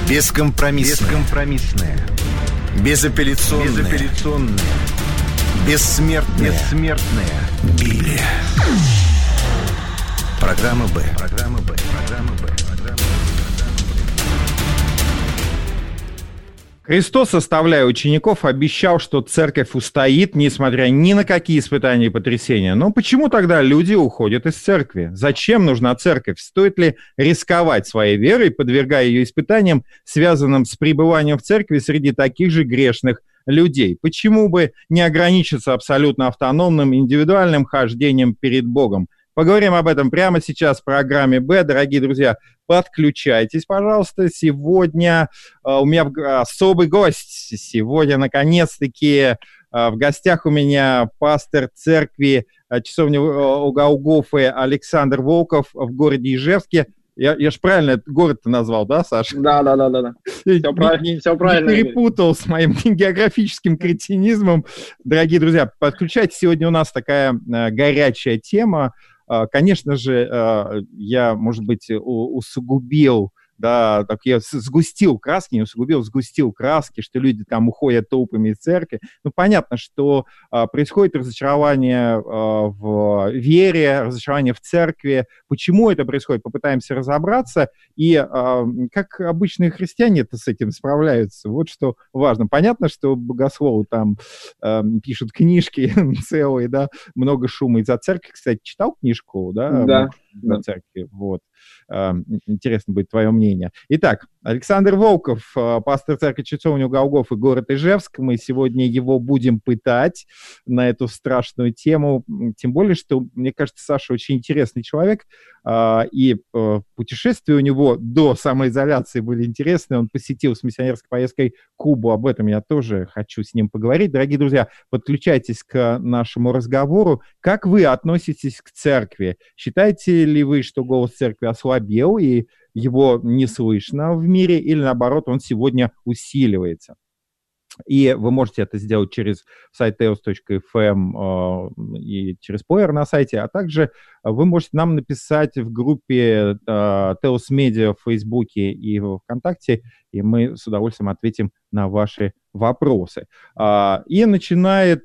Бескомпромиссная. Безапелляционная. Бессмертная. Библия. Программа «Б». Христос, оставляя учеников, обещал, что церковь устоит, несмотря ни на какие испытания и потрясения. Но почему тогда люди уходят из церкви? Зачем нужна церковь? Стоит ли рисковать своей верой, подвергая ее испытаниям, связанным с пребыванием в церкви среди таких же грешных людей? Почему бы не ограничиться абсолютно автономным, индивидуальным хождением перед Богом? Поговорим об этом прямо сейчас в программе «Б». Дорогие друзья, подключайтесь, пожалуйста. Сегодня у меня особый гость. Сегодня, наконец-таки, в гостях у меня пастор церкви часовни у Голгофы Александр Волков в городе Ижевске. Я же правильно этот город-то назвал, да, Саша? Да. Все правильно. Не перепутал с моим географическим кретинизмом. Дорогие друзья, подключайтесь. Сегодня у нас такая горячая тема. Конечно же, я, может быть, усугубил, да, так я сгустил краски, не усугубил, сгустил краски, что люди там уходят толпами из церкви. Ну, понятно, что происходит разочарование в вере, разочарование в церкви. Почему это происходит? Попытаемся разобраться. И как обычные христиане-то с этим справляются? Вот что важно. Понятно, что богословы там пишут книжки целые, да, много шума из-за церкви. Кстати, читал книжку, да? Да. За церкви, вот. Интересно будет твое мнение. Итак, Александр Волков, пастор церкви часовни у Голгофы, город Ижевск. Мы сегодня его будем пытать на эту страшную тему. Тем более, что, мне кажется, Саша очень интересный человек, и путешествия у него до самоизоляции были интересные. Он посетил с миссионерской поездкой Кубу. Об этом я тоже хочу с ним поговорить. Дорогие друзья, подключайтесь к нашему разговору. Как вы относитесь к церкви? Считаете ли вы, что голос церкви ослабел и его не слышно в мире, или наоборот, он сегодня усиливается? И вы можете это сделать через сайт teos.fm и через плеер на сайте, а также вы можете нам написать в группе Teos Media в Фейсбуке и в ВКонтакте, и мы с удовольствием ответим на ваши вопросы. И начинает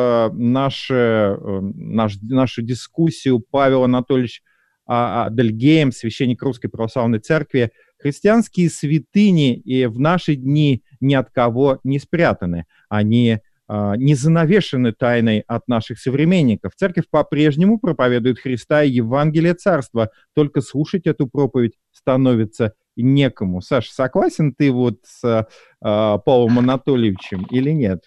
нашу дискуссию Павел Анатольевич Адельгейм, священник Русской Православной Церкви. Христианские святыни и в наши дни ни от кого не спрятаны. Они не занавешены тайной от наших современников. Церковь по-прежнему проповедует Христа и Евангелие Царства. Только слушать эту проповедь становится некому. Саша, согласен ты вот с Павлом Анатольевичем или нет?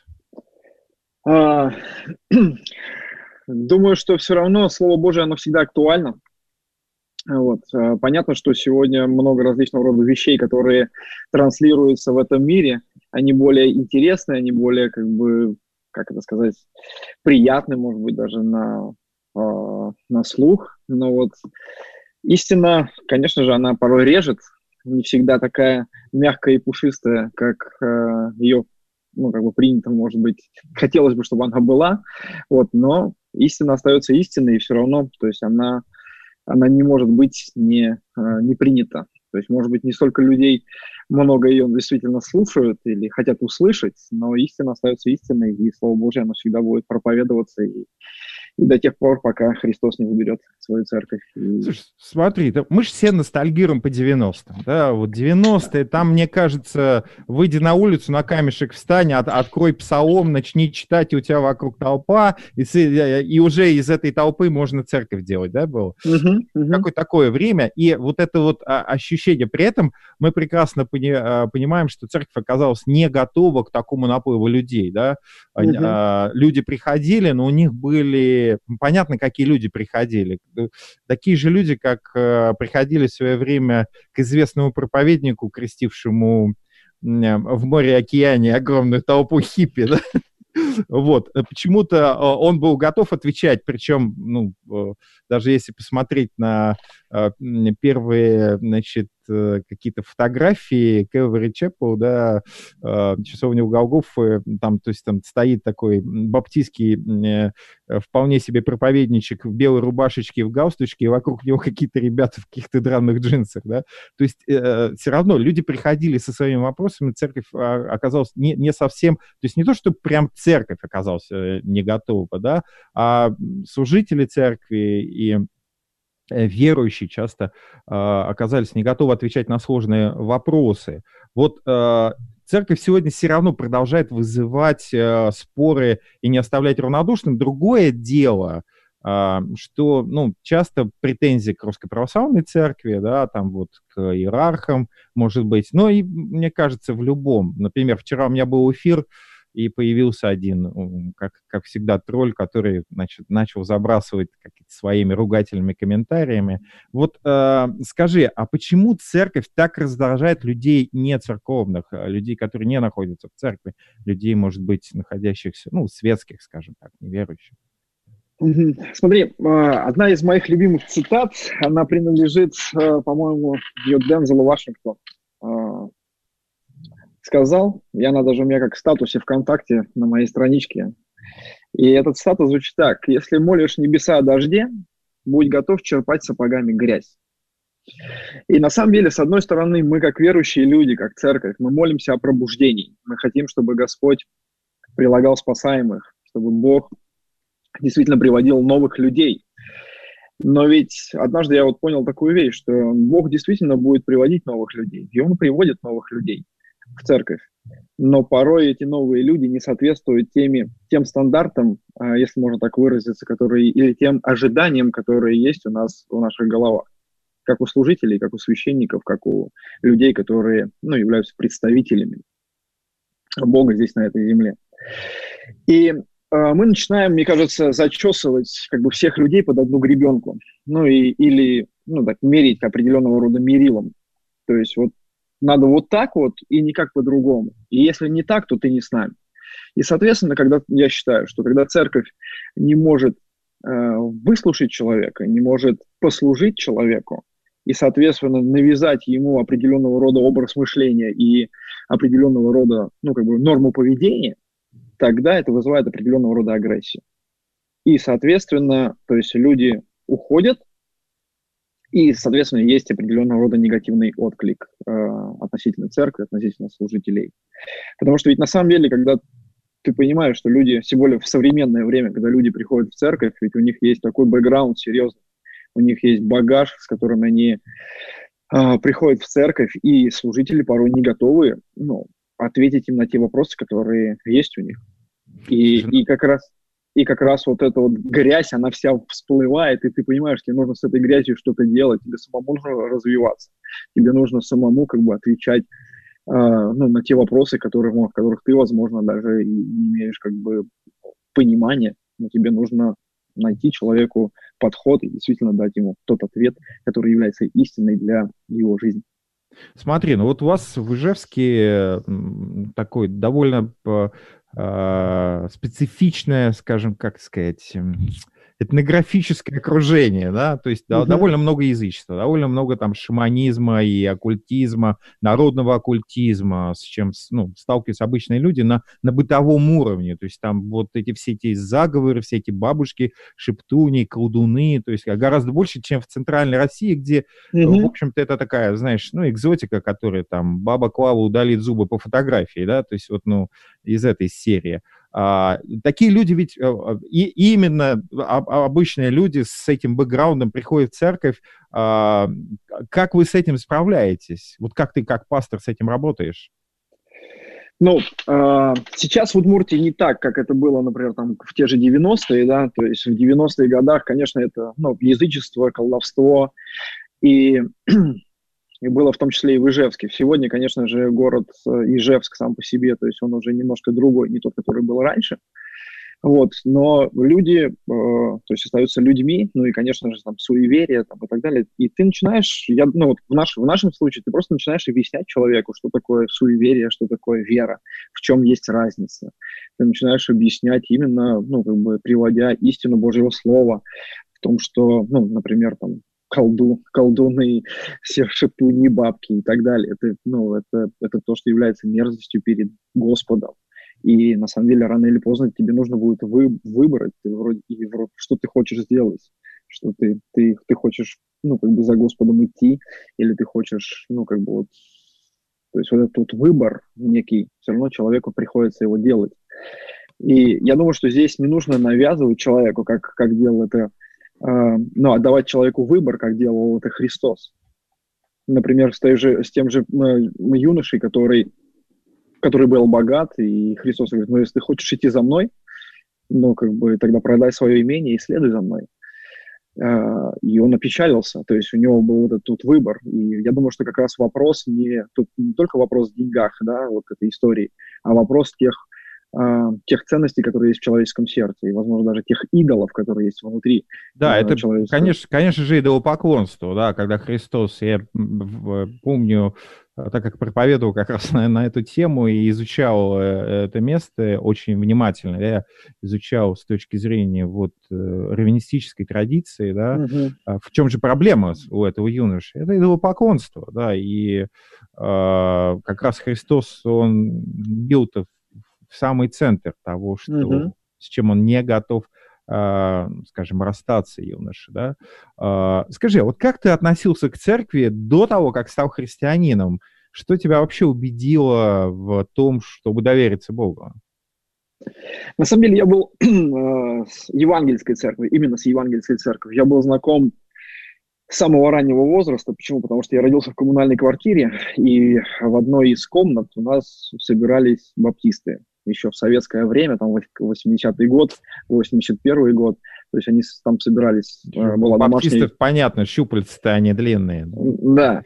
Думаю, что все равно Слово Божие, оно всегда актуально. Вот. Понятно, что сегодня много различного рода вещей, которые транслируются в этом мире, они более интересны, они более, как это сказать, приятны, может быть, даже на слух. Но вот истина, конечно же, она порой режет, не всегда такая мягкая и пушистая, как ее, принято, может быть, хотелось бы, чтобы она была. Вот. Но истина остается истиной, и все равно, то есть она не может быть не принята. То есть, может быть, не столько людей много ее действительно слушают или хотят услышать, но истина остается истиной, и Слово Божие, оно всегда будет проповедоваться и до тех пор, пока Христос не выберет свою церковь. Слушай, смотри, мы же все ностальгируем по 90-м, да, вот 90-е, там, мне кажется, выйди на улицу, на камешек встань, открой псалом, начни читать, и у тебя вокруг толпа, и уже из этой толпы можно церковь делать, да, было? Какое такое время, и вот это вот ощущение, при этом мы прекрасно понимаем, что церковь оказалась не готова к такому наплыву людей, да, люди приходили, но у них были, понятно, какие люди приходили, такие же люди, как приходили в свое время к известному проповеднику, крестившему в море-океане огромную толпу хиппи, да? Вот, почему-то он был готов отвечать, причем, даже если посмотреть на первые, какие-то фотографии Кэлвари Чепел, да, часовни у Голгофы, там, то есть там стоит такой баптистский вполне себе проповедничек в белой рубашечке и в галстучке, и вокруг него какие-то ребята в каких-то драных джинсах, да. То есть все равно люди приходили со своими вопросами, церковь оказалась не совсем, то есть не то, что прям церковь оказалась не готова, да, а служители церкви и верующие часто оказались не готовы отвечать на сложные вопросы. Вот церковь сегодня все равно продолжает вызывать споры и не оставлять равнодушным. Другое дело, что, ну, часто претензии к Русской Православной Церкви, да, там вот к иерархам, может быть, но и, мне кажется, в любом. Например, вчера у меня был эфир, и появился один, как всегда, тролль, который, значит, начал забрасывать какими-то своими ругательными комментариями. Вот скажи, а почему церковь так раздражает людей не церковных, людей, которые не находятся в церкви, людей, может быть, находящихся, ну, светских, скажем так, неверующих? Смотри, одна из моих любимых цитат, она принадлежит, по-моему, Дензелу Вашингтону. Сказал, и она даже у меня как в статусе ВКонтакте на моей страничке. И этот статус звучит так: если молишь небеса о дожде, будь готов черпать сапогами грязь. И на самом деле, с одной стороны, мы как верующие люди, как церковь, мы молимся о пробуждении. Мы хотим, чтобы Господь прилагал спасаемых, чтобы Бог действительно приводил новых людей. Но ведь однажды я вот понял такую вещь, что Бог действительно будет приводить новых людей, и Он приводит новых людей в церковь. Но порой эти новые люди не соответствуют тем стандартам, если можно так выразиться, или тем ожиданиям, которые есть у нас в наших головах. Как у служителей, как у священников, как у людей, которые, ну, являются представителями Бога здесь, на этой земле. И мы начинаем, мне кажется, зачесывать как бы всех людей под одну гребенку. Ну, или так, мерить определенного рода мерилом. То есть вот надо вот так вот и никак по-другому. И если не так, то ты не с нами. И, соответственно, я считаю, что когда церковь не может выслушать человека, не может послужить человеку и, соответственно, навязать ему определенного рода образ мышления и определенного рода, норму поведения, тогда это вызывает определенного рода агрессию. И, соответственно, то есть люди уходят, и, соответственно, есть определенного рода негативный отклик относительно церкви, относительно служителей. Потому что ведь на самом деле, когда ты понимаешь, что люди, тем более в современное время, когда люди приходят в церковь, ведь у них есть такой бэкграунд серьезный, у них есть багаж, с которым они приходят в церковь, и служители порой не готовы ответить им на те вопросы, которые есть у них. И как раз вот эта вот грязь, она вся всплывает, и ты понимаешь, тебе нужно с этой грязью что-то делать, тебе самому нужно развиваться, тебе нужно самому отвечать на те вопросы, в которых ты, возможно, даже и не имеешь понимания, но тебе нужно найти человеку подход и действительно дать ему тот ответ, который является истиной для его жизни. Смотри, вот у вас в Ижевске такой довольно специфичное, скажем, этнографическое окружение, да, то есть довольно много язычества, довольно много там шаманизма и оккультизма, народного оккультизма, с чем сталкиваются обычные люди на бытовом уровне, то есть там вот все эти заговоры, все эти бабушки, шептуни, колдуны, то есть гораздо больше, чем в Центральной России, где, в общем-то, это такая, знаешь, экзотика, которая там баба Клава удалит зубы по фотографии, да, то есть из этой серии. Такие люди ведь именно обычные люди с этим бэкграундом приходят в церковь. Как вы с этим справляетесь? Вот как ты, как пастор, с этим работаешь? Сейчас в Удмуртии не так, как это было, например, в те же 90-е, да, то есть в 90-е годах, конечно, это язычество, колдовство, и было в том числе и в Ижевске. Сегодня, конечно же, город Ижевск сам по себе, то есть он уже немножко другой, не тот, который был раньше. Но люди, то есть остаются людьми, и, конечно же, суеверия и так далее. И ты начинаешь, в нашем случае, ты просто начинаешь объяснять человеку, что такое суеверие, что такое вера, в чем есть разница. Ты начинаешь объяснять именно, приводя истину Божьего Слова в том, что, например, колдуны, все шептуни, бабки и так далее. Это то, что является мерзостью перед Господом. И на самом деле рано или поздно тебе нужно будет выбрать, что ты хочешь сделать, что ты хочешь, за Господом идти, или ты хочешь, то есть вот этот вот выбор некий, все равно человеку приходится его делать. И я думаю, что здесь не нужно навязывать человеку, как делал это, отдавать человеку выбор, как делал это Христос. Например, с тем же юношей, который был богат, и Христос говорит, если ты хочешь идти за мной, тогда продай свое имение и следуй за мной. И он опечалился, то есть у него был вот этот выбор. И я думаю, что как раз вопрос тут не только вопрос в деньгах, да, вот этой истории, а вопрос тех ценностей, которые есть в человеческом сердце, и, возможно, даже тех идолов, которые есть внутри. Да, это, конечно же, идолопоклонство, да, когда Христос, я помню, так как проповедовал как раз на эту тему и изучал это место очень внимательно, я изучал с точки зрения раввинистической традиции, да, в чем же проблема у этого юноши? Это идолопоклонство, да, и как раз Христос, он бил-то в самый центр того, с чем он не готов, скажем, расстаться, юноша, да. Скажи, а вот как ты относился к церкви до того, как стал христианином? Что тебя вообще убедило в том, чтобы довериться Богу? На самом деле я был с евангельской церковью, именно с евангельской церковью. Я был знаком с самого раннего возраста. Почему? Потому что я родился в коммунальной квартире, и в одной из комнат у нас собирались баптисты. Еще в советское время, там 80-й год, 81-й год, то есть они там собирались, была баптистов, домашняя... понятно, щупальца-то они длинные. Да.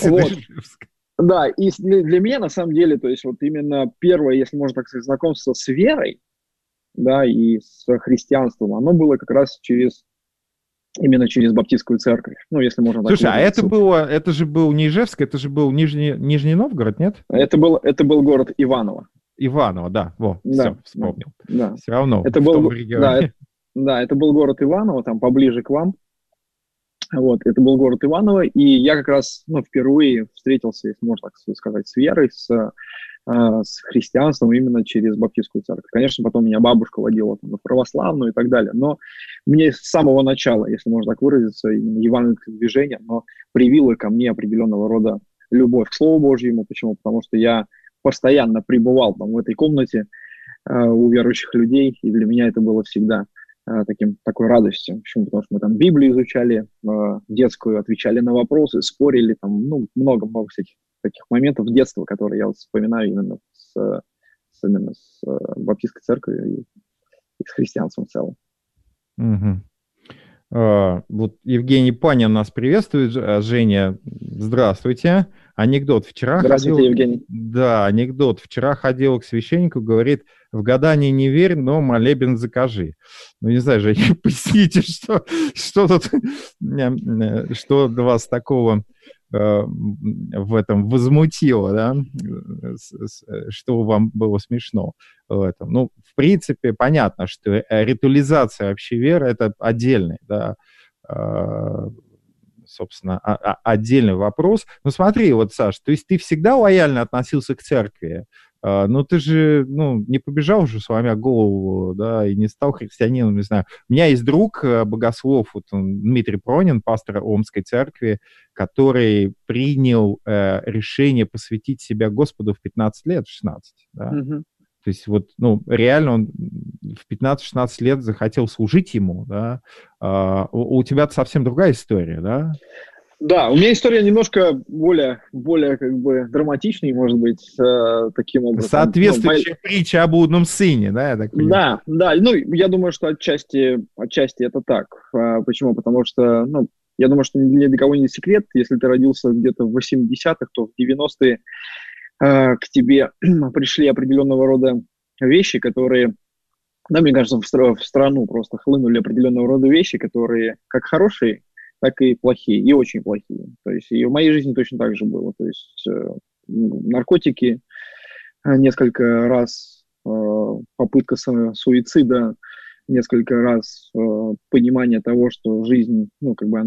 Да, и для меня, на самом деле, то есть вот именно первое, если можно так сказать, знакомство с верой, да, и с христианством, оно было как раз именно через баптистскую церковь. Если можно так сказать. Слушай, это же был не Ижевск, это же был Нижний Новгород, нет? Это был город Иваново. Иваново, да, все, вспомнил. Да. Все равно это в был, том регионе. Да, это был город Иваново, там поближе к вам. Это был город Иваново, и я как раз впервые встретился, если можно так сказать, с верой, с христианством именно через баптистскую церковь. Конечно, потом меня бабушка водила в православную и так далее, но мне с самого начала, если можно так выразиться, именно евангельское движение, оно привило ко мне определенного рода любовь к Слову Божьему. Почему? Потому что я постоянно пребывал в этой комнате у верующих людей, и для меня это было всегда такой радостью. Почему? Потому что мы там Библию изучали, детскую, отвечали на вопросы, спорили, там, много-много всяких таких моментов детства, которые я вспоминаю именно с баптистской церковью и с христианством в целом. Угу. Вот Евгений Панин нас приветствует. Женя, здравствуйте. Анекдот. Здравствуйте, Евгений. Да, анекдот. Вчера ходил к священнику, говорит, в гадание не верь, но молебен закажи. Не знаю, Женя, поясните, что тут, что вас такого в этом возмутило, да? Что вам было смешно в этом? В принципе, понятно, что ритуализация вообще веры — это отдельный, да, собственно, отдельный вопрос. Но смотри, Саш, то есть ты всегда лояльно относился к церкви, но ты же, не побежал же, сломя голову, да, и не стал христианином, не знаю. У меня есть друг, богослов, Дмитрий Пронин, пастор Омской церкви, который принял решение посвятить себя Господу в 15 лет, в 16, да. Угу. То есть реально он в 15-16 лет захотел служить ему, да. У тебя совсем другая история, да? Да, у меня история немножко более как бы драматичней, может быть, таким образом. Соответствующая притча о блудном сыне, да, я так понимаю? Да, я думаю, что отчасти это так. Почему? Потому что, я думаю, что ни для кого не секрет, если ты родился где-то в 80-х, то в 90-е к тебе пришли определенного рода вещи, которые, мне кажется, в страну просто хлынули определенного рода вещи, которые как хорошие, так и плохие, и очень плохие. То есть и в моей жизни точно так же было. То есть наркотики, несколько раз попытка суицида, несколько раз понимание того, что жизнь, она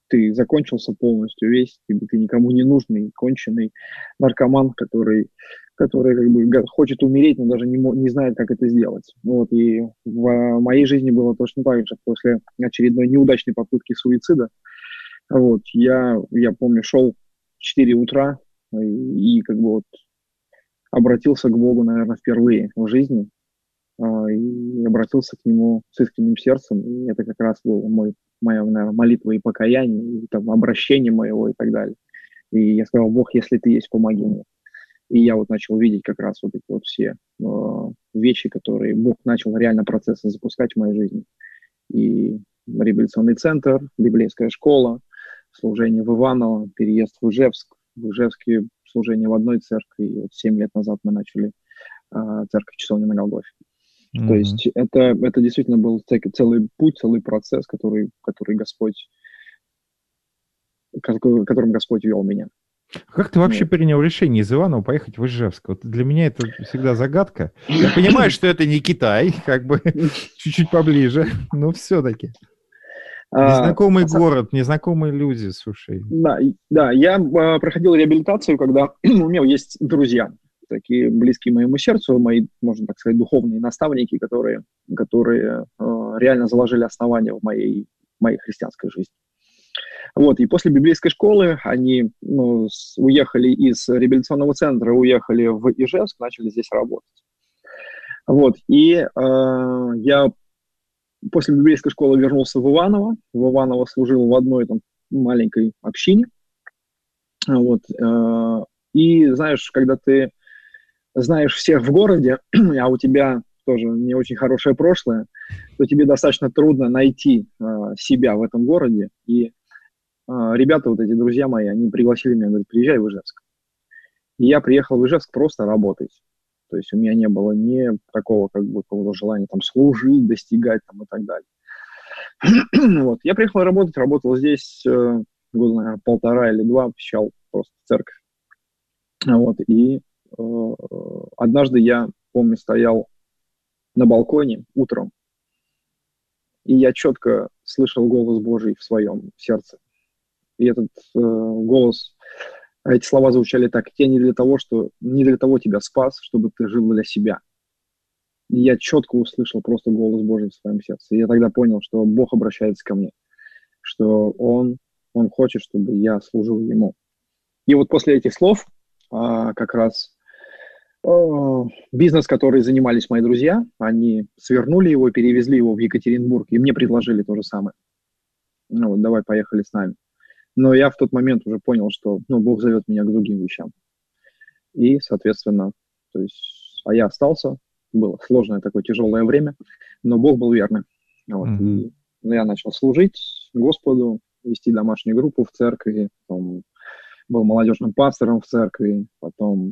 ты закончился полностью весь, ты никому не нужный, конченый наркоман, который как бы хочет умереть, но даже не знает, как это сделать. Вот, и в моей жизни было точно так же. После очередной неудачной попытки суицида, вот, я помню, шел в 4 утра и как бы вот обратился к Богу, наверное, впервые в жизни, и обратился к Нему с искренним сердцем, и это как раз был моя, наверное, молитва и покаяние, и там обращение моего и так далее. И я сказал: Бог, если Ты есть, помоги мне. И я вот начал видеть как раз вот эти вот все вещи, которые Бог начал реально процессы запускать в моей жизни. И реабилитационный центр, библейская школа, служение в Иваново, переезд в Ижевск, в Ижевске служение в одной церкви. И вот 7 лет назад мы начали церковь часовни на Голгофе. То есть это действительно был целый путь, целый процесс, которым Господь вел меня. Как ты вообще принял решение из Иванова поехать в Ижевск? Вот для меня это всегда загадка. Я понимаю, что это не Китай, как бы чуть-чуть поближе, но все-таки. Незнакомый город, незнакомые люди, слушай. Да, я проходил реабилитацию, когда у меня есть друзья, такие близкие моему сердцу, мои, можно так сказать, духовные наставники, которые реально заложили основания в моей христианской жизни. Вот, и после библейской школы они уехали из реабилитационного центра, уехали в Ижевск, начали здесь работать. Вот, и я после библейской школы вернулся в Иваново. В Иваново служил в одной там маленькой общине. Вот, и знаешь, когда ты знаешь всех в городе, а у тебя тоже не очень хорошее прошлое, то тебе достаточно трудно найти себя в этом городе. И ребята, вот эти друзья мои, они пригласили меня, говорят: приезжай в Ижевск. И я приехал в Ижевск просто работать. То есть у меня не было ни такого как бы какого-то желания там служить, достигать там и так далее. Вот. Я приехал работать, работал здесь года, наверное, 1,5 или 2, посещал просто церковь. Вот. И однажды я, помню, стоял на балконе утром, и я четко слышал голос Божий в своем сердце. И этот голос, эти слова звучали так: я не для того тебя спас, чтобы ты жил для себя. И я четко услышал просто голос Божий в своем сердце. И я тогда понял, что Бог обращается ко мне, что Он хочет, чтобы я служил Ему. И вот после этих слов как раз бизнес, который занимались мои друзья, они свернули его, перевезли его в Екатеринбург, и мне предложили то же самое. Ну вот, давай, поехали с нами. Но я в тот момент уже понял, что Бог зовет меня к другим вещам. И, соответственно, то есть, я остался. Было сложное такое тяжелое время, но Бог был верным. Вот. И я начал служить Господу, вести домашнюю группу в церкви, потом был молодежным пастором в церкви, потом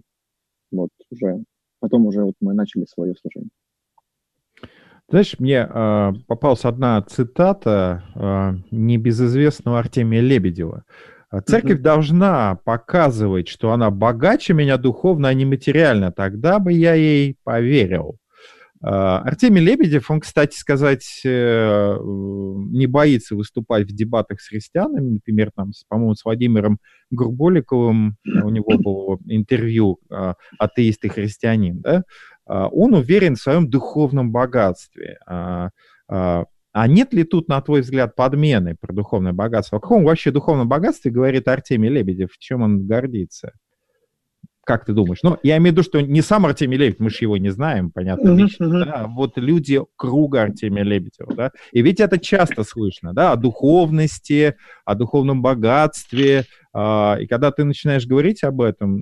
уже мы начали свое служение. Знаешь, мне попалась одна цитата небезызвестного Артемия Лебедева. Церковь должна показывать, что она богаче меня духовно, а не материально. Тогда бы я ей поверил. Артемий Лебедев, он, кстати сказать, не боится выступать в дебатах с христианами. Например, там, по-моему, с Владимиром Горболиковым, у него было интервью «Атеист и христианин», да? Он уверен в своем духовном богатстве. А нет ли тут, на твой взгляд, подмены про духовное богатство? О каком вообще духовном богатстве говорит Артемий Лебедев? Чем он гордится? Как ты думаешь? Ну, я имею в виду, что не сам Артемий Лебедев, мы же его не знаем, понятно, да? Вот люди круга Артемия Лебедева, да? И ведь это часто слышно, да, о духовности, о духовном богатстве. И когда ты начинаешь говорить об этом,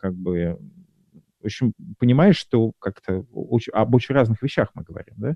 в общем, понимаешь, что как-то об очень разных вещах мы говорим, да?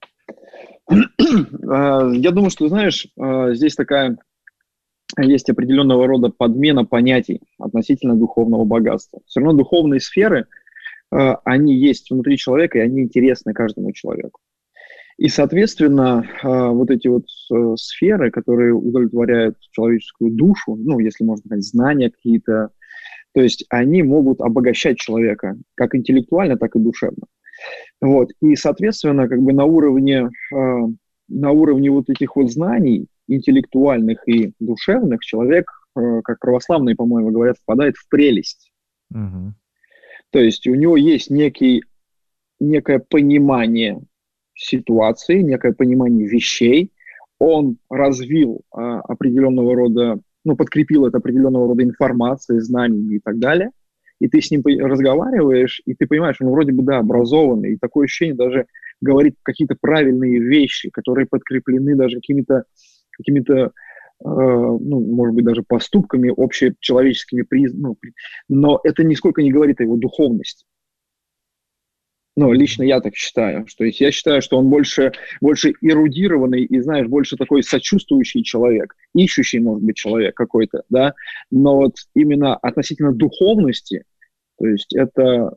Я думаю, что, знаешь, здесь есть определенного рода подмена понятий относительно духовного богатства. Все равно духовные сферы, они есть внутри человека, и они интересны каждому человеку. И, соответственно, вот эти вот сферы, которые удовлетворяют человеческую душу, если можно сказать, знания какие-то, то есть они могут обогащать человека как интеллектуально, так и душевно. Вот. И, соответственно, как бы на уровне вот этих вот знаний интеллектуальных и душевных, человек, как православные, по-моему, говорят, впадает в прелесть. Угу. То есть у него есть некое понимание ситуации, некое понимание вещей, он развил определенного рода, подкрепил это определенного рода информацией, знаниями и так далее, и ты с ним разговариваешь, и ты понимаешь, он вроде бы, да, образованный, и такое ощущение даже говорит какие-то правильные вещи, которые подкреплены даже какими-то может быть, даже поступками общечеловеческими, но это нисколько не говорит о его духовности. Лично я так считаю. То есть я считаю, что он больше эрудированный и, знаешь, больше такой сочувствующий человек, ищущий, может быть, человек какой-то, да, но вот именно относительно духовности, то есть это,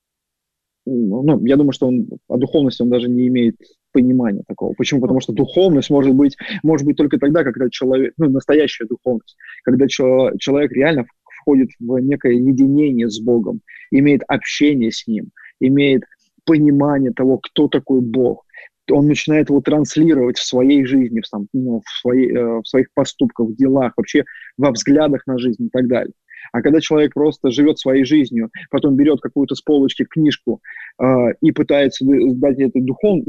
я думаю, что о духовности он даже не имеет понимания такого. Почему? Потому что духовность может быть только тогда, когда человек, настоящая духовность, когда человек реально входит в некое единение с Богом, имеет общение с Ним, имеет понимание того, кто такой Бог. Он начинает его транслировать в своей жизни, в своих поступках, в делах, вообще во взглядах на жизнь и так далее. А когда человек просто живет своей жизнью, потом берет какую-то с полочки книжку и пытается дать это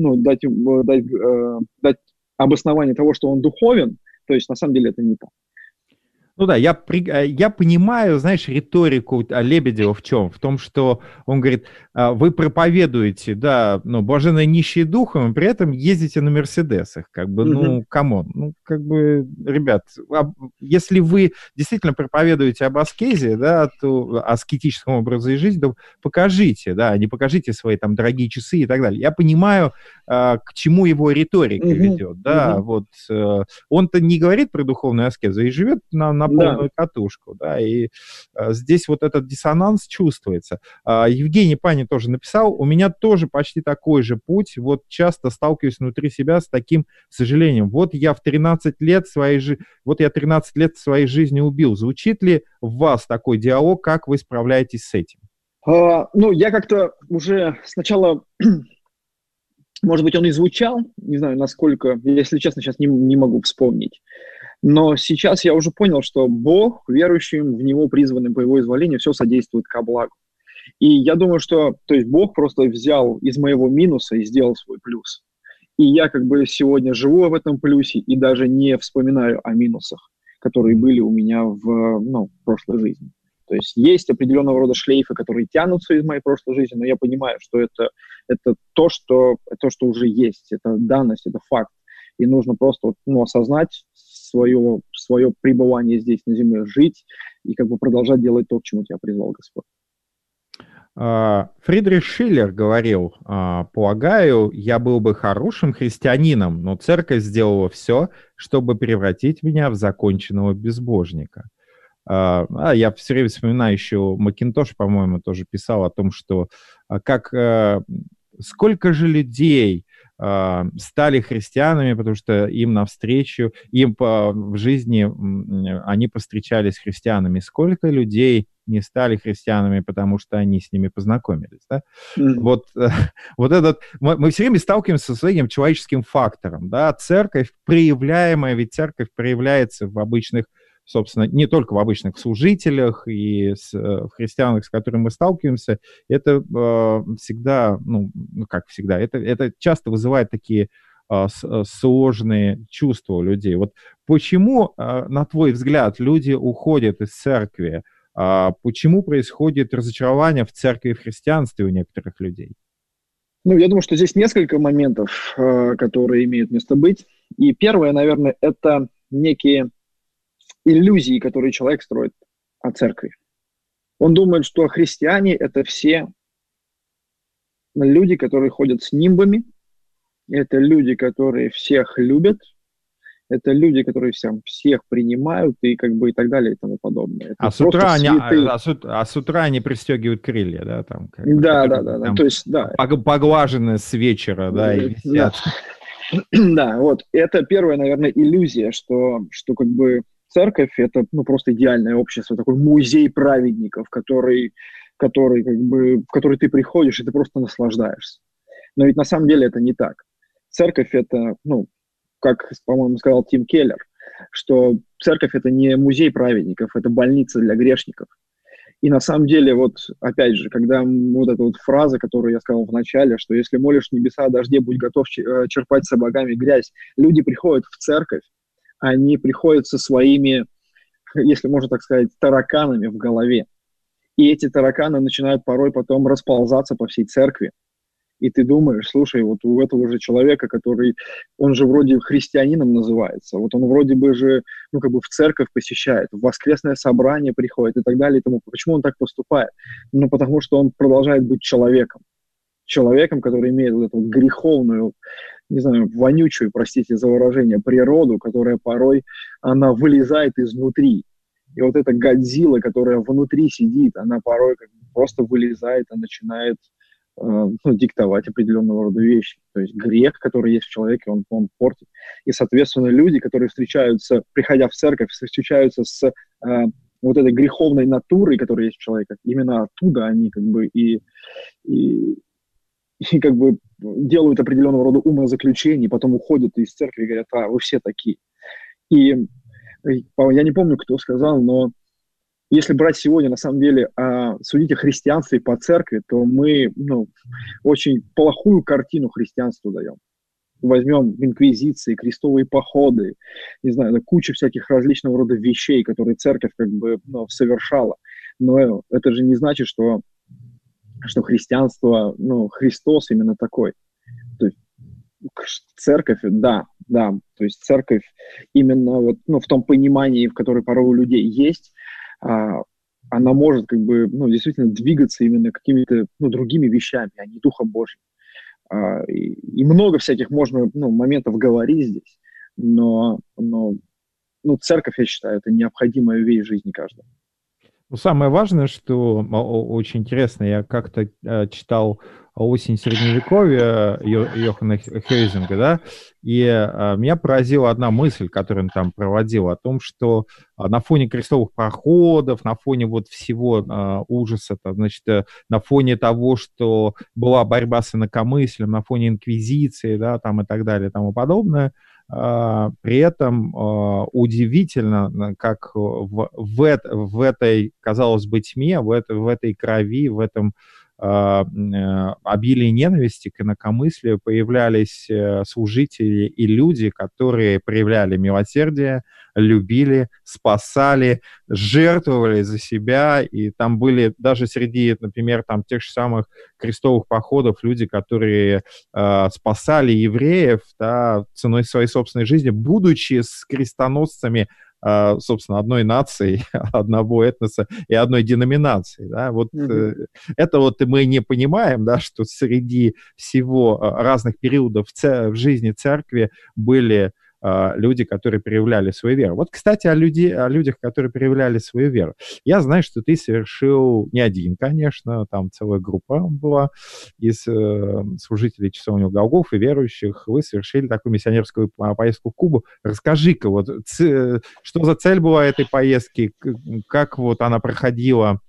дать обоснование того, что он духовен, то есть на самом деле это не так. Ну да, я понимаю, знаешь, риторику Лебедева в чем? В том, что он говорит, вы проповедуете, да, блаженные нищие духом, и при этом ездите на Мерседесах. Камон. Ребят, если вы действительно проповедуете об аскезе, да, то аскетическом образе жизни, то покажите, да, не покажите свои там дорогие часы и так далее. Я понимаю, к чему его риторика ведет, да, вот он-то не говорит про духовную аскезу и живет на полную катушку, да, и здесь вот этот диссонанс чувствуется. Евгений Панин тоже написал, у меня тоже почти такой же путь, вот часто сталкиваюсь внутри себя с таким сожалением. Вот я 13 лет своей жизни убил. Звучит ли в вас такой диалог, как вы справляетесь с этим? Я как-то уже сначала, может быть, он и звучал, не знаю, насколько, если честно, сейчас не могу вспомнить. Но сейчас я уже понял, что Бог, верующим в Него, призванным по Его изволению, все содействует ко благу. И я думаю, что Бог просто взял из моего минуса и сделал свой плюс. И я сегодня живу в этом плюсе и даже не вспоминаю о минусах, которые были у меня в прошлой жизни. То есть определенного рода шлейфы, которые тянутся из моей прошлой жизни, но я понимаю, что это то, что уже есть, это данность, это факт. И нужно просто осознать свое пребывание здесь на земле, жить и продолжать делать то, к чему тебя призвал Господь. Фридрих Шиллер говорил, полагаю, я был бы хорошим христианином, но церковь сделала все, чтобы превратить меня в законченного безбожника. Я все время вспоминаю еще Макинтош, по-моему, тоже писал о том, что сколько же людей стали христианами, потому что им навстречу, в жизни они повстречались с христианами. Сколько людей не стали христианами, потому что они с ними познакомились, да? Вот мы все время сталкиваемся со своим человеческим фактором, да? Церковь проявляемая, ведь церковь проявляется в обычных, собственно, не только в обычных служителях и в христианах, с которыми мы сталкиваемся, это всегда, как всегда, это часто вызывает такие сложные чувства у людей. Вот почему, на твой взгляд, люди уходят из церкви? Почему происходит разочарование в церкви и в христианстве у некоторых людей? Я думаю, что здесь несколько моментов, которые имеют место быть. И первое, наверное, это некие иллюзии, которые человек строит о церкви. Он думает, что христиане — это все люди, которые ходят с нимбами, это люди, которые всех любят, это люди, которые всех принимают и и так далее и тому подобное. А с утра они пристегивают крылья, да? Да. То есть, да. Поглажены с вечера, да, и висят. Да, вот. Это первая, наверное, иллюзия, что церковь — это просто идеальное общество, такой музей праведников, в который ты приходишь, и ты просто наслаждаешься. Но ведь на самом деле это не так. Церковь — это, как, по-моему, сказал Тим Келлер, что церковь – это не музей праведников, это больница для грешников. И на самом деле, вот опять же, когда вот эта вот фраза, которую я сказал в начале, что если молишь небеса о дожде, будь готов черпать сапогами грязь, люди приходят в церковь, они приходят со своими, если можно так сказать, тараканами в голове. И эти тараканы начинают порой потом расползаться по всей церкви. И ты думаешь, слушай, вот у этого же человека, который, он же вроде христианином называется, вот он вроде бы же, ну, как бы в церковь посещает, в воскресное собрание приходит и так далее, и тому. Почему он так поступает? Ну, потому что он продолжает быть человеком. Человеком, который имеет вот эту вот греховную, не знаю, вонючую, простите за выражение, природу, которая порой, она вылезает изнутри. И вот эта Годзилла, которая внутри сидит, она порой как бы просто вылезает и начинает диктовать определенного рода вещи. То есть грех, который есть в человеке, он портит. И, соответственно, люди, которые встречаются, приходя в церковь, встречаются с вот этой греховной натурой, которая есть в человеке, именно оттуда они как бы и как бы делают определенного рода умозаключения, потом уходят из церкви и говорят, вы все такие. И я не помню, кто сказал, но если брать сегодня, на самом деле, судить о христианстве по церкви, то мы очень плохую картину христианству даем. Возьмем инквизиции, крестовые походы, не знаю, кучу всяких различного рода вещей, которые церковь как бы совершала. Но это же не значит, что христианство, Христос именно такой. То есть церковь, да, то есть церковь именно вот, в том понимании, в котором порой у людей есть, она может как бы, действительно двигаться именно какими-то, другими вещами, а не Духом Божьим. И много всяких можно, моментов говорить здесь, но церковь, я считаю, это необходимая вещь в жизни каждого. Самое важное, что очень интересно, я как-то читал «Осень Средневековья» Йоханна Хёйзинга, да, и меня поразила одна мысль, которую он там проводил, о том, что на фоне крестовых походов, на фоне вот всего ужаса, значит, на фоне того, что была борьба с инакомыслием, на фоне инквизиции, да, там и так далее и тому подобное, при этом удивительно, как в этой, казалось бы, тьме, в этой крови, в этом обилии ненависти к инакомыслию появлялись служители и люди, которые проявляли милосердие, любили, спасали, жертвовали за себя, и там были даже среди, например, там тех же самых крестовых походов люди, которые спасали евреев, да, ценой своей собственной жизни, будучи с крестоносцами, собственно, одной нации, одного этноса и одной деноминации. Да? Вот это вот мы не понимаем, да, что среди всего разных периодов в жизни церкви были люди, которые проявляли свою веру. Вот, кстати, о людях, которые проявляли свою веру. Я знаю, что ты совершил не один, конечно, там целая группа была из служителей часовни уголков и верующих. Вы совершили такую миссионерскую поездку в Кубу. Расскажи-ка, вот, что за цель была этой поездки, как вот она проходила,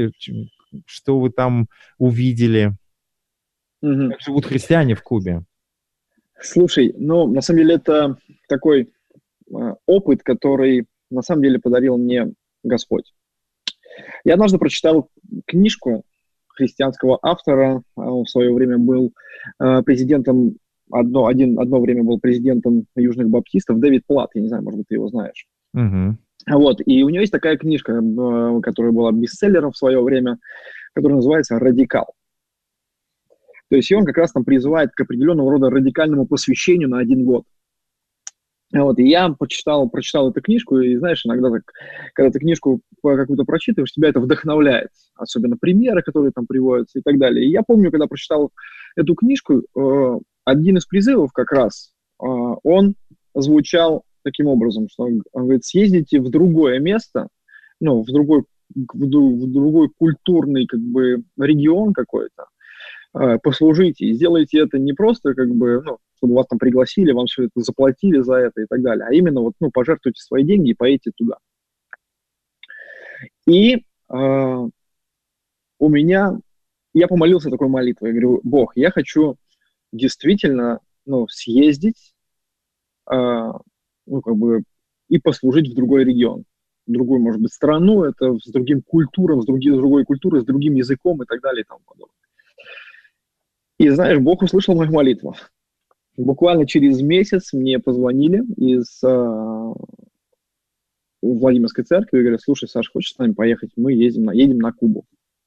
что вы там увидели, как живут христиане в Кубе? Слушай, на самом деле это такой опыт, который на самом деле подарил мне Господь. Я однажды прочитал книжку христианского автора, он в свое время был президентом, одно время был президентом Южных Баптистов, Дэвид Плат, я не знаю, может быть, ты его знаешь. Вот, и у него есть такая книжка, которая была бестселлером в свое время, которая называется «Радикал». То есть он как раз там призывает к определенного рода радикальному посвящению на 1 год. Вот, и я прочитал эту книжку, и знаешь, иногда так, когда ты книжку какую-то прочитываешь, тебя это вдохновляет, особенно примеры, которые там приводятся и так далее. И я помню, когда прочитал эту книжку, один из призывов как раз, он звучал таким образом, что он говорит, съездите в другое место, в другой культурный как бы регион какой-то, послужите и сделайте это не просто как бы, чтобы вас там пригласили, вам все это заплатили за это и так далее, а именно вот, пожертвуйте свои деньги и поедете туда. И я помолился такой молитвой, я говорю, Бог, я хочу действительно, съездить, как бы и послужить в другой регион, в другую, может быть, страну, это с другим культуром, с другой культурой, с другим языком и так далее и тому подобное. И знаешь, Бог услышал мою молитву. Буквально через месяц мне позвонили из Владимирской церкви и говорят: слушай, Саш, хочешь с нами поехать? Мы едем на Кубу.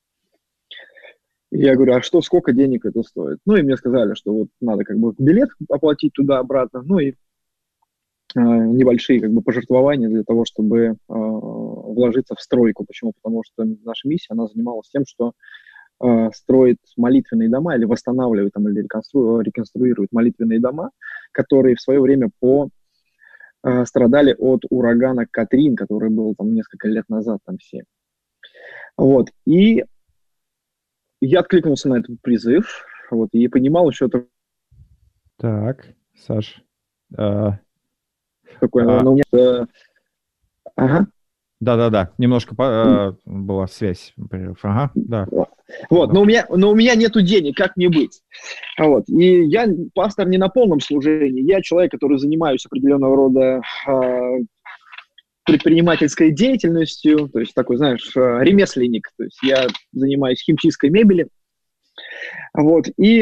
И я говорю: а что, сколько денег это стоит? Ну, и мне сказали, что вот надо как бы билет оплатить туда-обратно, ну и небольшие как бы пожертвования для того, чтобы вложиться в стройку. Почему? Потому что наша миссия, она занималась тем, что строит молитвенные дома или восстанавливает там, или реконструирует молитвенные дома, которые в свое время страдали от урагана Катрин, который был там несколько лет назад, там все. Вот. И я откликнулся на этот призыв, вот, и понимал еще это. Так, Саш. Такое, но у меня... Ага. Да-да-да, немножко была связь. Ага, да. Вот, но у меня нету денег, как мне быть? Вот. И я пастор не на полном служении, я человек, который занимаюсь определенного рода предпринимательской деятельностью, то есть такой, знаешь, ремесленник, то есть я занимаюсь химчисткой мебели. Вот, и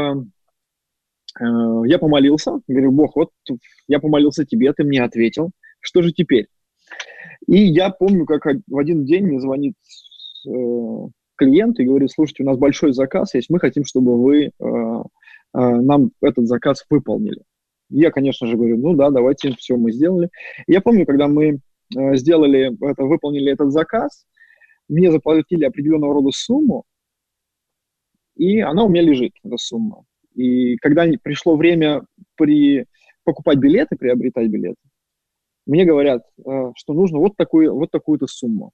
я помолился, говорю: Бог, вот я помолился тебе, ты мне ответил, что же теперь? И я помню, как в один день мне звонит клиент и говорит: слушайте, у нас большой заказ есть, мы хотим, чтобы вы нам этот заказ выполнили. Я, конечно же, говорю: ну да, давайте, все, мы сделали. И я помню, когда мы выполнили этот заказ, мне заплатили определенного рода сумму, и она у меня лежит, эта сумма. И когда пришло время покупать билеты, приобретать билеты, мне говорят, что нужно вот такую-то сумму.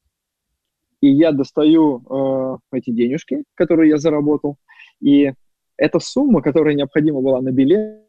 И я достаю эти денежки, которые я заработал, и эта сумма, которая необходима была на билеты,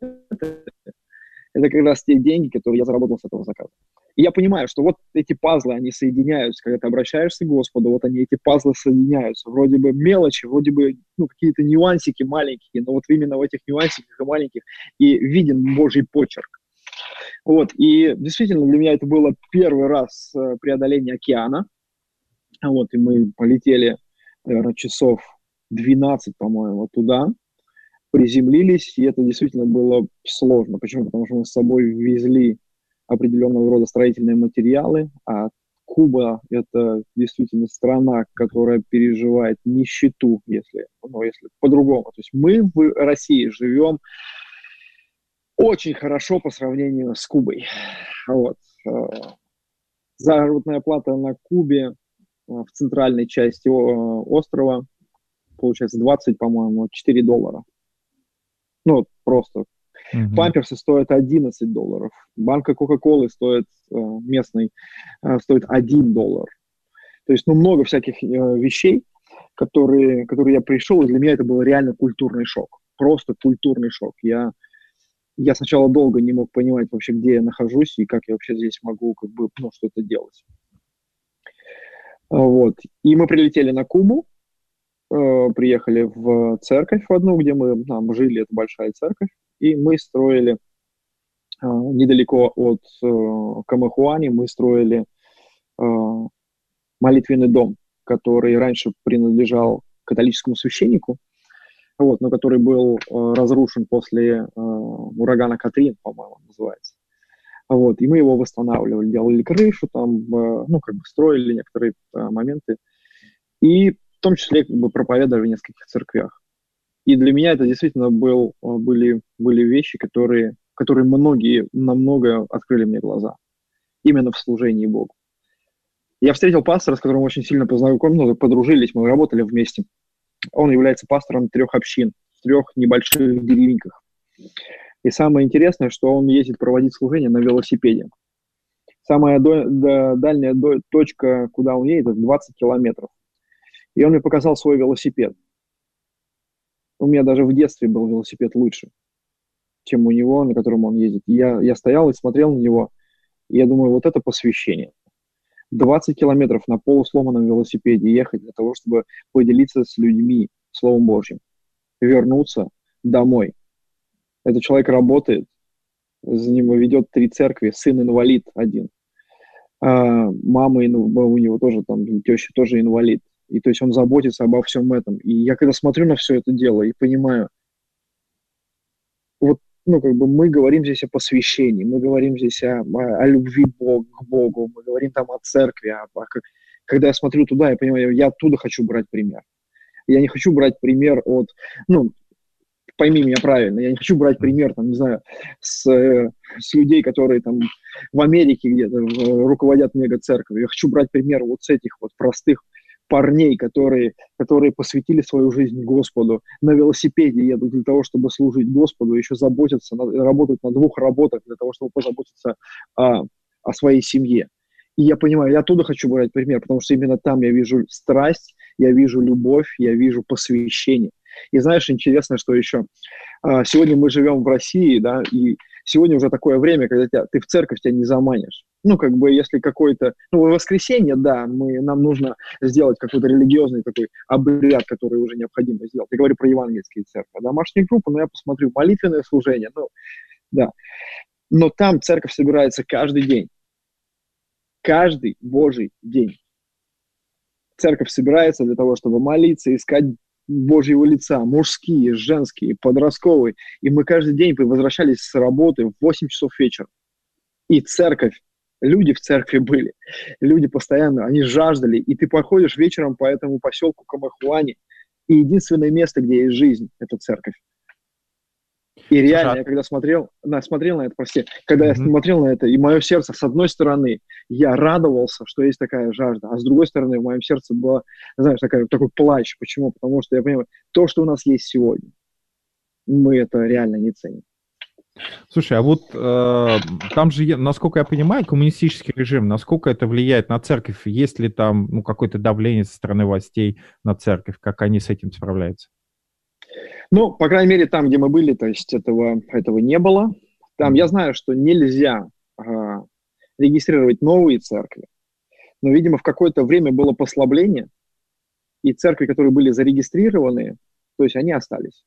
это как раз те деньги, которые я заработал с этого заказа. И я понимаю, что вот эти пазлы, они соединяются, когда ты обращаешься к Господу, вот эти пазлы соединяются. Вроде бы мелочи, вроде бы какие-то нюансики маленькие, но вот именно в этих нюансиках и маленьких и виден Божий почерк. Вот, и действительно для меня это было первый раз преодоление океана. Вот, и мы полетели, наверное, часов 12, по-моему, туда, приземлились, и это действительно было сложно. Почему? Потому что мы с собой везли определенного рода строительные материалы, а Куба – это действительно страна, которая переживает нищету, если по-другому. То есть мы в России живем очень хорошо по сравнению с Кубой. Вот. Заработная плата на Кубе в центральной части острова получается 20, по-моему, $4. Ну, просто. Памперсы стоят $11. Банка Кока-Колы местной стоит $1. То есть, много всяких вещей, которые я пришел, и для меня это был реально культурный шок. Просто культурный шок. Я сначала долго не мог понимать вообще, где я нахожусь и как я вообще здесь могу что-то делать. Вот. И мы прилетели на Кубу, приехали в церковь в одну, где мы жили, это большая церковь, и мы строили недалеко от Камахуани, мы строили молитвенный дом, который раньше принадлежал католическому священнику, вот, но который был разрушен после урагана Катрин, по-моему, называется. Вот, и мы его восстанавливали, делали крышу, строили некоторые моменты, и в том числе проповедовали в нескольких церквях. И для меня это действительно были вещи, которые многие намного открыли мне глаза. Именно в служении Богу. Я встретил пастора, с которым очень сильно познакомился, подружились, мы работали вместе. Он является пастором 3 общин, в 3 небольших деревеньках. И самое интересное, что он ездит проводить служение на велосипеде. Самая дальняя точка, куда он едет, это 20 километров. И он мне показал свой велосипед. У меня даже в детстве был велосипед лучше, чем у него, на котором он ездит. И я стоял и смотрел на него, и я думаю, вот это посвящение. 20 километров на полусломанном велосипеде ехать для того, чтобы поделиться с людьми Словом Божьим. Вернуться домой. Этот человек работает за ним ведет 3 церкви, сын инвалид один. Мама у него тоже там, теща тоже инвалид. И то есть он заботится обо всем этом. И я когда смотрю на все это дело и понимаю, вот, ну, как бы мы говорим здесь о посвящении, мы говорим здесь о любви к Богу, мы говорим там о церкви. Когда я смотрю туда, я понимаю, я оттуда хочу брать пример. Я не хочу брать пример от, ну, пойми меня правильно, я не хочу брать пример, там, не знаю, с людей, которые там в Америке где-то руководят мега-церковью. Я хочу брать пример вот с этих вот простых парней, которые посвятили свою жизнь Господу, на велосипеде едут для того, чтобы служить Господу, еще заботятся, работают на 2 работах для того, чтобы позаботиться о своей семье. И я понимаю, я оттуда хочу брать пример, потому что именно там я вижу страсть, я вижу любовь, я вижу посвящение. И знаешь, интересно, что еще? Сегодня мы живем в России, да, и сегодня уже такое время, когда ты в церковь тебя не заманишь. Ну, как бы, если какой-то... Ну, в воскресенье, да, нам нужно сделать какой-то религиозный такой обряд, который уже необходимо сделать. Я говорю про евангельские церкви. Домашние группы, но я посмотрю, молитвенное служение, ну, да. Но там церковь собирается каждый день. Каждый Божий день. Церковь собирается для того, чтобы молиться, искать Божьего лица, мужские, женские, подростковые. И мы каждый день возвращались с работы в 8 часов вечера. И церковь, люди в церкви были. Люди постоянно, они жаждали. И ты проходишь вечером по этому поселку Камахуани, и единственное место, где есть жизнь, это церковь. И реально, я когда смотрел на это, когда я смотрел на это, и мое сердце, с одной стороны, я радовался, что есть такая жажда, а с другой стороны, в моем сердце было, знаешь, такой плач. Почему? Потому что я понимаю, то, что у нас есть сегодня, мы это реально не ценим. Слушай, а вот там же, насколько я понимаю, коммунистический режим, насколько это влияет на церковь? Есть ли там какое-то давление со стороны властей на церковь? Как они с этим справляются? Ну, по крайней мере, там, где мы были, то есть этого не было. Там я знаю, что нельзя регистрировать новые церкви, но, видимо, в какое-то время было послабление, и церкви, которые были зарегистрированы, то есть они остались.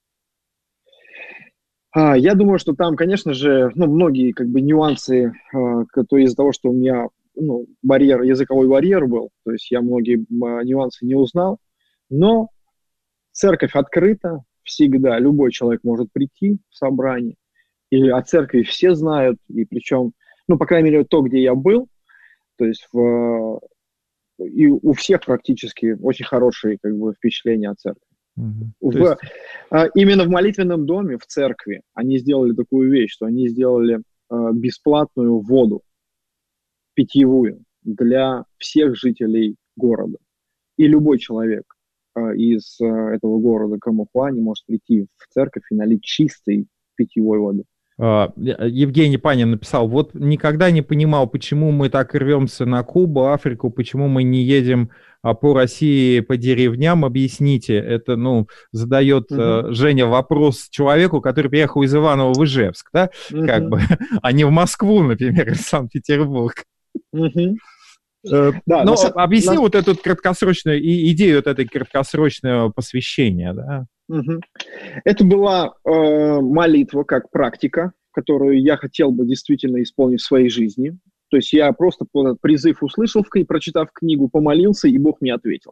Я думаю, что там, конечно же, многие как бы нюансы, из-за того, что у меня языковой барьер был, то есть я многие нюансы не узнал, но церковь открыта всегда, любой человек может прийти в собрание, и о церкви все знают, и причем, по крайней мере, то, где я был, то есть и у всех практически очень хорошие как бы впечатления о церкви. Именно в молитвенном доме, в церкви, они сделали такую вещь, что они сделали бесплатную воду, питьевую, для всех жителей города. И любой человек из этого города Камахуани может прийти в церковь и налить чистой питьевой воды. Евгений Панин написал, вот никогда не понимал, почему мы так рвемся на Кубу, Африку, почему мы не едем по России, по деревням, объясните. Это, задает Женя вопрос человеку, который приехал из Иваново в Ижевск, да, как бы, а не в Москву, например, из Санкт-Петербург. Да, объясни вот эту краткосрочную идею вот этой краткосрочного посвящения, да. Это была молитва как практика, которую я хотел бы действительно исполнить в своей жизни. То есть я просто призыв услышал, прочитав книгу, помолился, и Бог мне ответил.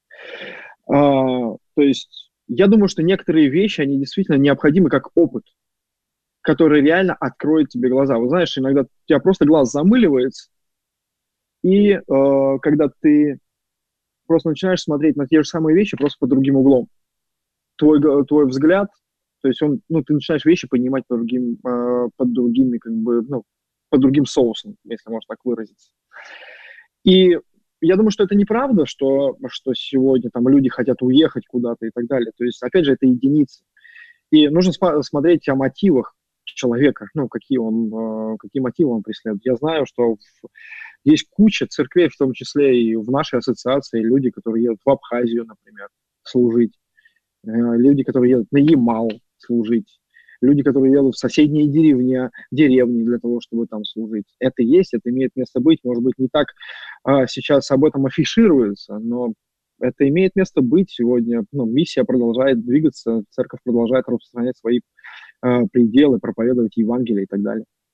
То есть я думаю, что некоторые вещи, они действительно необходимы как опыт, который реально откроет тебе глаза. Вы знаешь, иногда у тебя просто глаз замыливается, и когда ты просто начинаешь смотреть на те же самые вещи просто под другим углом, твой взгляд, то есть ты начинаешь вещи понимать под другими, как бы, под другим соусом, если можно так выразиться. И я думаю, что это неправда, что сегодня там люди хотят уехать куда-то и так далее. То есть, опять же, это единицы. И нужно смотреть о мотивах человека, какие мотивы он преследует. Я знаю, что есть куча церквей, в том числе и в нашей ассоциации, люди, которые едут в Абхазию, например, служить. Люди, которые едут на Ямал служить, люди, которые едут в соседние деревни для того, чтобы там служить. Это есть, это имеет место быть. Может быть, не так сейчас об этом афишируется, но это имеет место быть сегодня. Миссия продолжает двигаться, церковь продолжает распространять свои пределы, проповедовать Евангелие и так далее.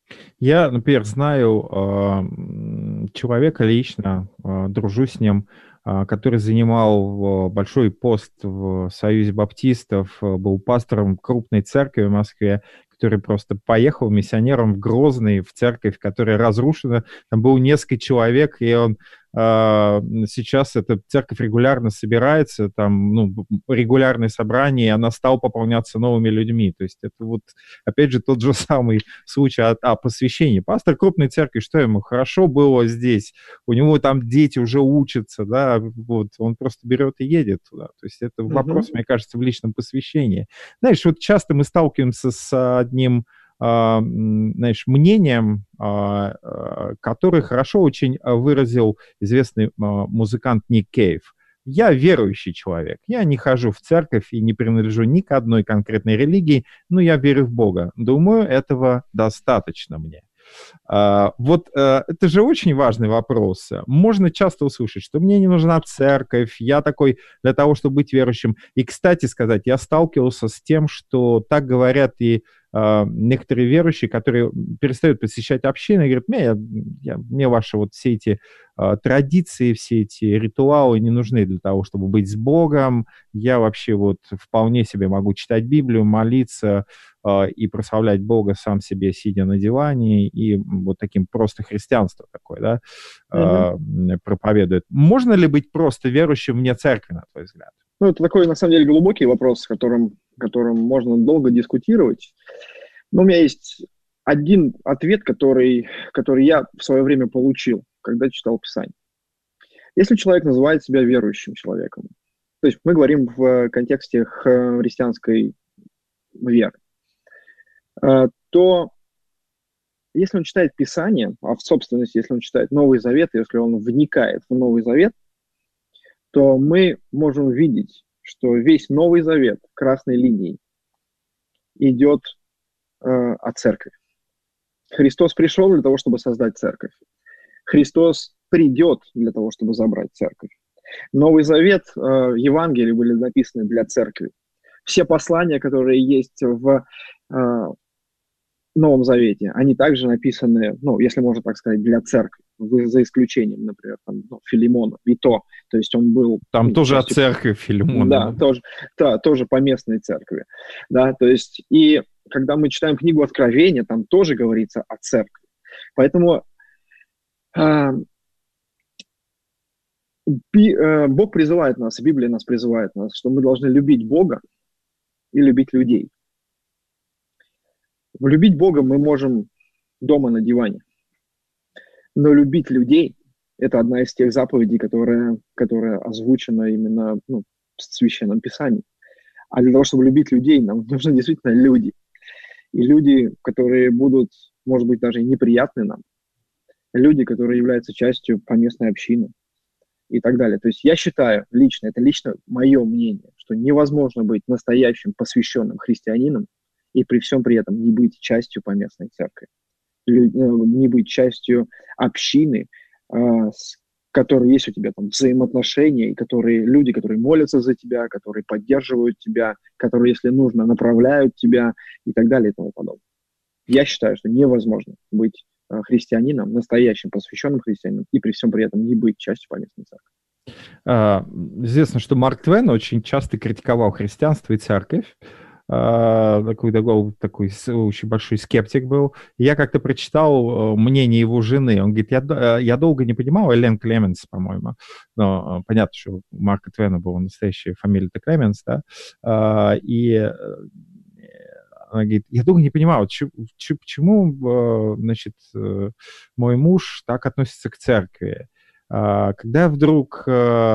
Я, например, знаю человека лично, дружу с ним, который занимал большой пост в Союзе баптистов, был пастором крупной церкви в Москве, который просто поехал миссионером в Грозный, в церковь, которая разрушена. Там было несколько человек, и он сейчас эта церковь регулярно собирается, там, ну, регулярные собрания, и она стала пополняться новыми людьми. То есть это вот, опять же, тот же самый случай о посвящении. Пастор крупной церкви, что ему хорошо было здесь, у него там дети уже учатся, да, вот, он просто берет и едет туда. То есть это вопрос, мне кажется, в личном посвящении. Знаешь, вот часто мы сталкиваемся с одним знаешь, мнением, который хорошо очень выразил известный музыкант Ник Кейв. Я верующий человек. Я не хожу в церковь и не принадлежу ни к одной конкретной религии, но я верю в Бога. Думаю, этого достаточно мне. Вот это же очень важный вопрос. Можно часто услышать, что мне не нужна церковь, я такой для того, чтобы быть верующим. И, кстати сказать, я сталкивался с тем, что так говорят и некоторые верующие, которые перестают посещать общины, говорят, мне ваши вот все эти традиции, все эти ритуалы не нужны для того, чтобы быть с Богом. Я вообще вот вполне себе могу читать Библию, молиться и прославлять Бога сам себе, сидя на диване, и вот таким просто христианство такое, да, проповедует. Можно ли быть просто верующим вне церкви, на твой взгляд? Ну, это такой, на самом деле, глубокий вопрос, которым можно долго дискутировать. Но у меня есть один ответ, который я в свое время получил, когда читал Писание. Если человек называет себя верующим человеком, то есть мы говорим в контексте христианской веры, то если он читает Писание, а в собственности, если он читает Новый Завет, если он вникает в Новый Завет, то мы можем видеть, что весь Новый Завет красной линией идет о церкви. Христос пришел для того, чтобы создать церковь. Христос придет для того, чтобы забрать церковь. Новый Завет, Евангелия были написаны для церкви. Все послания, которые есть в Новом Завете, они также написаны, ну, если можно так сказать, для церкви, за исключением, например, там, Филимона, и то есть он был... Там тоже о церкви Филимона. Да, тоже по местной церкви, да, то есть, и когда мы читаем книгу Откровения, там тоже говорится о церкви, поэтому Бог призывает нас, Библия нас призывает нас, что мы должны любить Бога и любить людей. Любить Бога мы можем дома на диване. Но любить людей – это одна из тех заповедей, которая озвучена именно в Священном Писании. А для того, чтобы любить людей, нам нужны действительно люди. И люди, которые будут, может быть, даже неприятны нам. Люди, которые являются частью поместной общины и так далее. То есть я считаю это лично мое мнение, что невозможно быть настоящим посвященным христианином и при всем при этом не быть частью поместной церкви, не быть частью общины, с которой есть у тебя там взаимоотношения, и люди, которые молятся за тебя, которые поддерживают тебя, которые, если нужно, направляют тебя и так далее и тому подобное. Я считаю, что невозможно быть христианином, настоящим посвященным христианином, и при всем при этом не быть частью поместной церкви. Известно, что Марк Твен очень часто критиковал христианство и церковь. Такой очень большой скептик был. Я как-то прочитал мнение его жены. Он говорит, я долго не понимал, Эллен Клеменс, по-моему. Но понятно, что у Марка Твена была настоящая фамилия-то Клеменс, да? И она говорит, я долго не понимала, почему, значит, мой муж так относится к церкви. Когда я вдруг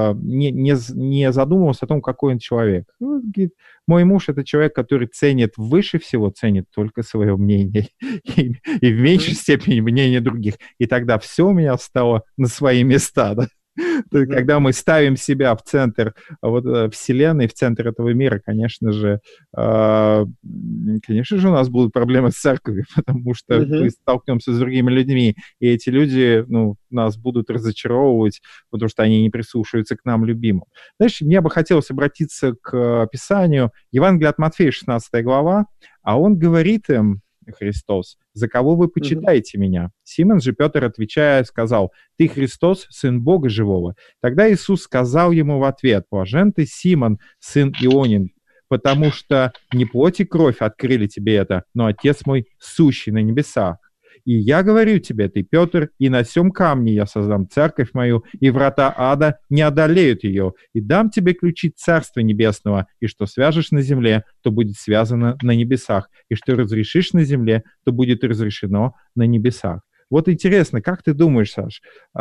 не задумывался о том, какой он человек. Говорит, мой муж — это человек, который выше всего ценит только свое мнение и в меньшей степени мнение других. И тогда все у меня стало на свои места, да? Когда мы ставим себя в центр Вселенной, в центр этого мира, конечно же, у нас будут проблемы с церковью, потому что мы столкнемся с другими людьми, и эти люди, нас будут разочаровывать, потому что они не прислушиваются к нам любимым. Знаешь, мне бы хотелось обратиться к Писанию. Евангелие от Матфея, 16 глава, а он говорит им, Христос? За кого вы почитаете меня?» Симон же Петр, отвечая, сказал: «Ты Христос, Сын Бога Живого». Тогда Иисус сказал ему в ответ: «Блажен ты, Симон, сын Ионин, потому что не плоть и кровь открыли тебе это, но Отец мой, сущий на небесах. И я говорю тебе, ты Петр, и на сем камне я создам церковь мою, и врата ада не одолеют ее, и дам тебе ключи Царства Небесного, и что свяжешь на земле, то будет связано на небесах, и что разрешишь на земле, то будет разрешено на небесах». Вот интересно, как ты думаешь, Саш,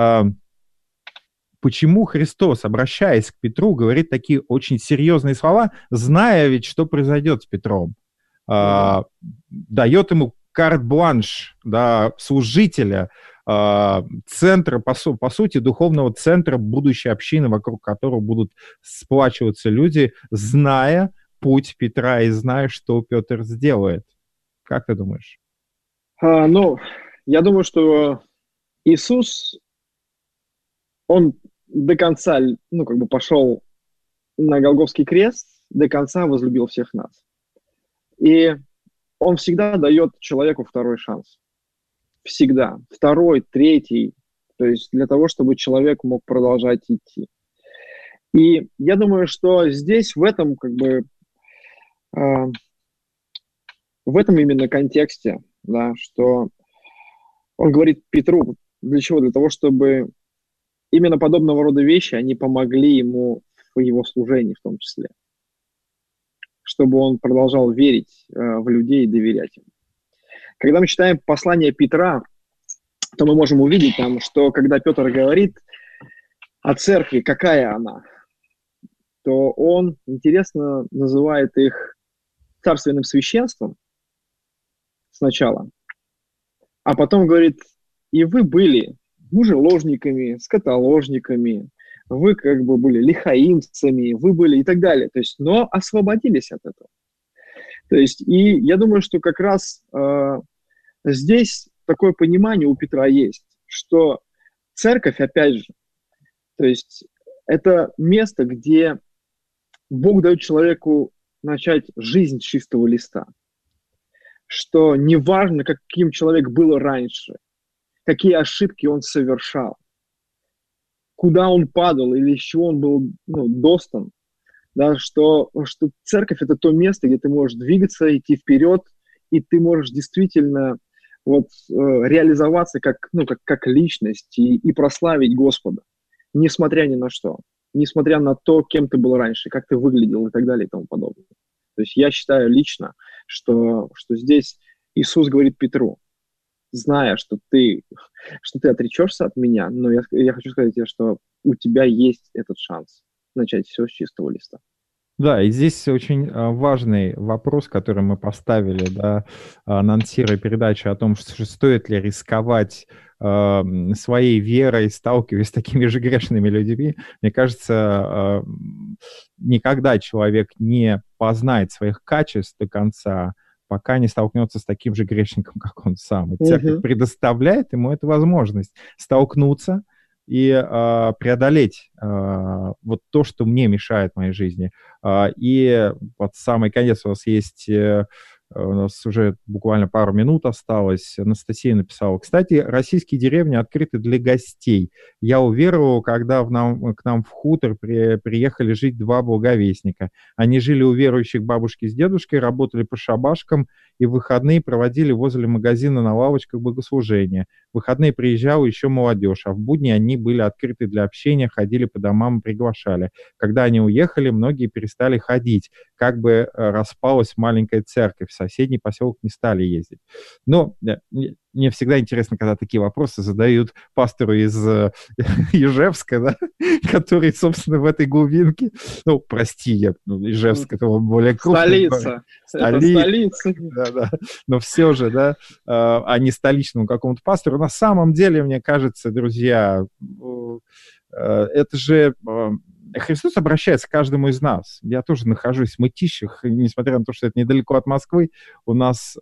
почему Христос, обращаясь к Петру, говорит такие очень серьезные слова, зная ведь, что произойдет с Петром? Дает ему карт-бланш, да, служителя, центра, по сути, духовного центра будущей общины, вокруг которого будут сплачиваться люди, зная путь Петра и зная, что Петр сделает. Как ты думаешь? Я думаю, что Иисус, он до конца, пошел на Голгофский крест, до конца возлюбил всех нас. И он всегда дает человеку второй шанс. Всегда. Второй, третий. То есть для того, чтобы человек мог продолжать идти. И я думаю, что здесь, в этом именно контексте, да, что он говорит Петру, для чего? Для того, чтобы именно подобного рода вещи, они помогли ему в его служении в том числе. Чтобы он продолжал верить в людей и доверять им. Когда мы читаем послание Петра, то мы можем увидеть там, что когда Петр говорит о церкви, какая она, то он, интересно, называет их царственным священством сначала, а потом говорит: и вы были мужеложниками, скотоложниками, вы были лихаимцами, вы были и так далее. То есть, но освободились от этого. То есть, и я думаю, что как раз здесь такое понимание у Петра есть, что церковь, опять же, то есть это место, где Бог дает человеку начать жизнь с чистого листа. Что неважно, каким человек был раньше, какие ошибки он совершал, куда он падал или из чего он был достан, да, что церковь — это то место, где ты можешь двигаться, идти вперед, и ты можешь действительно реализоваться как личность и прославить Господа, несмотря ни на что, несмотря на то, кем ты был раньше, как ты выглядел и так далее и тому подобное. То есть я считаю лично, что здесь Иисус говорит Петру, зная, что ты отречешься от меня, но я хочу сказать тебе, что у тебя есть этот шанс начать все с чистого листа. Да, и здесь очень важный вопрос, который мы поставили, да, анонсируя передачу о том, что стоит ли рисковать своей верой, сталкиваясь с такими же грешными людьми. Мне кажется, никогда человек не познает своих качеств до конца, пока не столкнется с таким же грешником, как он сам. И церковь предоставляет ему эту возможность столкнуться и преодолеть вот то, что мне мешает в моей жизни. И под самый конец у вас есть... У нас уже буквально пару минут осталось. Анастасия написала: кстати, российские деревни открыты для гостей. Я уверовал, когда к нам в хутор приехали жить два благовестника. Они жили у верующих бабушки с дедушкой, работали по шабашкам и в выходные проводили возле магазина на лавочках богослужения. В выходные приезжала еще молодежь, а в будни они были открыты для общения, ходили по домам и приглашали. Когда они уехали, многие перестали ходить, как бы распалась маленькая церковь. В соседний поселок не стали ездить. Но мне всегда интересно, когда такие вопросы задают пастору из Ижевска, да, который, собственно, в этой глубинке, Ижевск, это более крупный. Столица. Это столица. Да. Но все же, да, а не столичному какому-то пастору. На самом деле, мне кажется, друзья, это же... Христос обращается к каждому из нас. Я тоже нахожусь в Мытищах, несмотря на то, что это недалеко от Москвы. У нас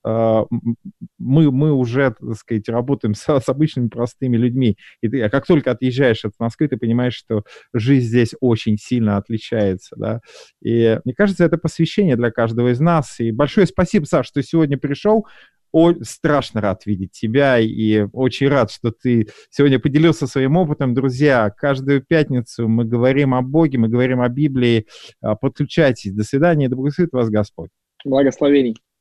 мы уже, так сказать, работаем с обычными простыми людьми. А как только отъезжаешь от Москвы, ты понимаешь, что жизнь здесь очень сильно отличается. Да? И мне кажется, это посвящение для каждого из нас. И большое спасибо, Саш, что сегодня пришел. страшно рад видеть тебя и очень рад, что ты сегодня поделился своим опытом. Друзья, каждую пятницу мы говорим о Боге, мы говорим о Библии. Подключайтесь. До свидания. Да благословит вас Господь. Благословений.